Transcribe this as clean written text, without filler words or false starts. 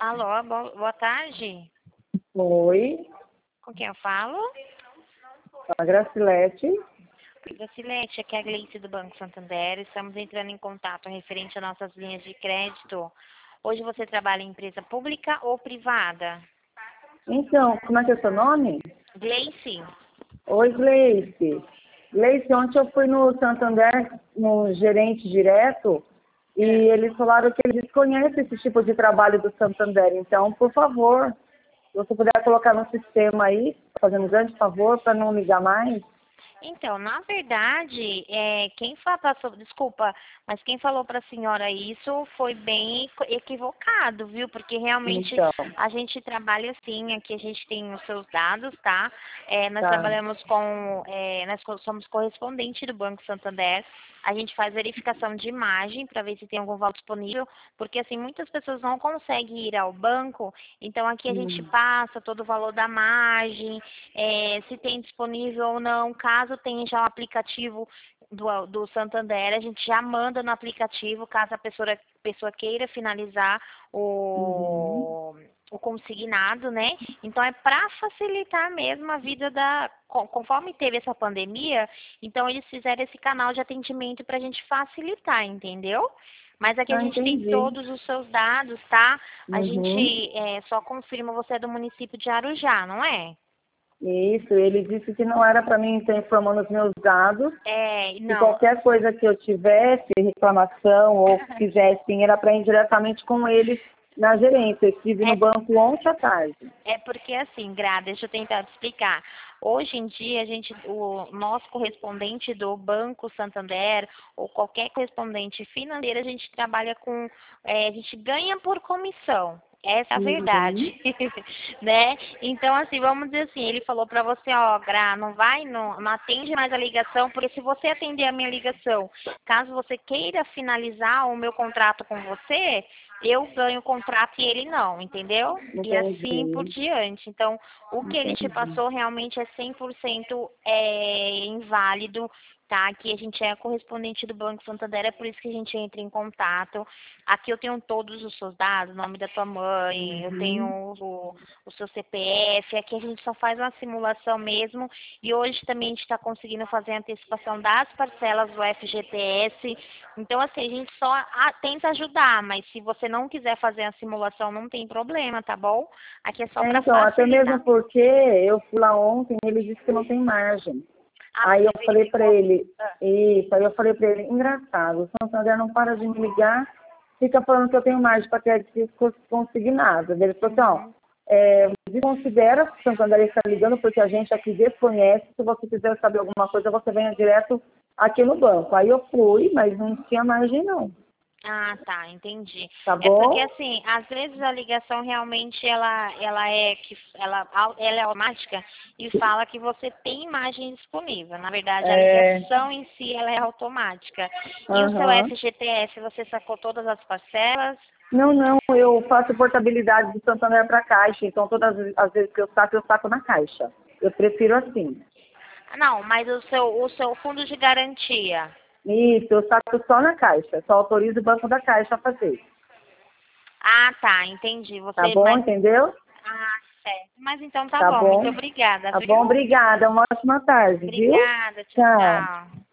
Alô, boa tarde. Oi, Com quem eu falo? a Gracilete. Gracilete, aqui é a Gleice do Banco Santander. Estamos entrando em contato referente às nossas linhas de crédito. Hoje você trabalha em empresa pública ou privada? Então, como é que é seu nome? Gleice. Oi, Gleice. Gleice, ontem eu fui no Santander, no gerente direto, e eles falaram que eles desconhecem esse tipo de trabalho do Santander. Então, por favor, se você puder colocar no sistema aí, fazendo um grande favor, para não ligar mais. Então, na verdade, desculpa, mas quem falou para a senhora isso foi bem equivocado, viu? Porque realmente Então, a gente trabalha assim, aqui a gente tem os seus dados, tá? Nós tá. trabalhamos nós somos correspondente do Banco Santander. A gente faz verificação de imagem para ver se tem algum valor disponível, porque assim, muitas pessoas não conseguem ir ao banco, então aqui a gente passa todo o valor da margem, se tem disponível ou não. Caso tenha já o aplicativo do Santander, a gente já manda no aplicativo, caso a pessoa queira finalizar o consignado, né? Então é para facilitar mesmo a vida conforme teve essa pandemia, então eles fizeram esse canal de atendimento para a gente facilitar, entendeu? Mas aqui a Ah, gente tem entendi. todos os seus dados, tá? A Uhum. gente só confirma você é do município de Arujá, não é? Isso, ele disse que não era para mim estar informando os meus dados. Se Não, qualquer coisa que eu tivesse, reclamação ou quisessem, era para ir diretamente com eles na gerência. Eu estive no é banco ontem à tarde. É porque assim, Gra, deixa eu tentar te explicar. Hoje em dia, o nosso correspondente do Banco Santander ou qualquer correspondente financeiro, a gente trabalha a gente ganha por comissão. Essa é a Uhum. verdade, né? Então, assim, vamos dizer assim, ele falou pra você, ó, Gra, não atende mais a ligação, porque se você atender a minha ligação, caso você queira finalizar o meu contrato com você, eu ganho o contrato e ele não, entendeu? E assim por Entendi, diante. Então, o que ele te entendi. passou realmente é 100% inválido, tá? Aqui a gente é correspondente do Banco Santander, é por isso que a gente entra em contato. Aqui eu tenho todos os seus dados, nome da tua mãe, eu tenho Uhum. o seu CPF, aqui a gente só faz uma simulação mesmo, e hoje também a gente está conseguindo fazer a antecipação das parcelas do FGTS. Então, assim, a gente só tenta ajudar, mas se você não quiser fazer a simulação, não tem problema, tá bom? Aqui é só para Então, até mesmo facilitar. porque eu fui lá ontem e ele disse que não tem margem. Ah, Aí eu você falei para verificou? ele, isso, aí eu falei para ele, engraçado, o Santander não para de me ligar, fica falando que eu tenho margem para crédito consignado. Ele falou assim, ó, Uhum. desconsidera que o Santander está ligando porque a gente aqui desconhece, se você quiser saber alguma coisa, você venha direto aqui no banco. Aí eu fui, mas não tinha margem não, Ah, tá, entendi. tá É porque bom? assim, às vezes a ligação realmente ela é automática e fala que você tem imagem disponível. Na verdade, a É, ligação em si ela é automática. E o seu aham. FGTS, você sacou todas as parcelas? Não, não, eu faço portabilidade do Santander para Caixa, então todas as vezes que eu saco na Caixa. Eu prefiro assim. Não, mas o seu fundo de garantia. Isso, eu saco só na Caixa, só autorizo o Banco da Caixa a fazer. Ah, tá, entendi. Tá bom, entendeu? Certo. Mas então tá Tá bom. Muito bom? obrigada, Tá bom, viu? obrigada, uma ótima tarde, viu? Obrigada. Tchau, Tchau. tchau.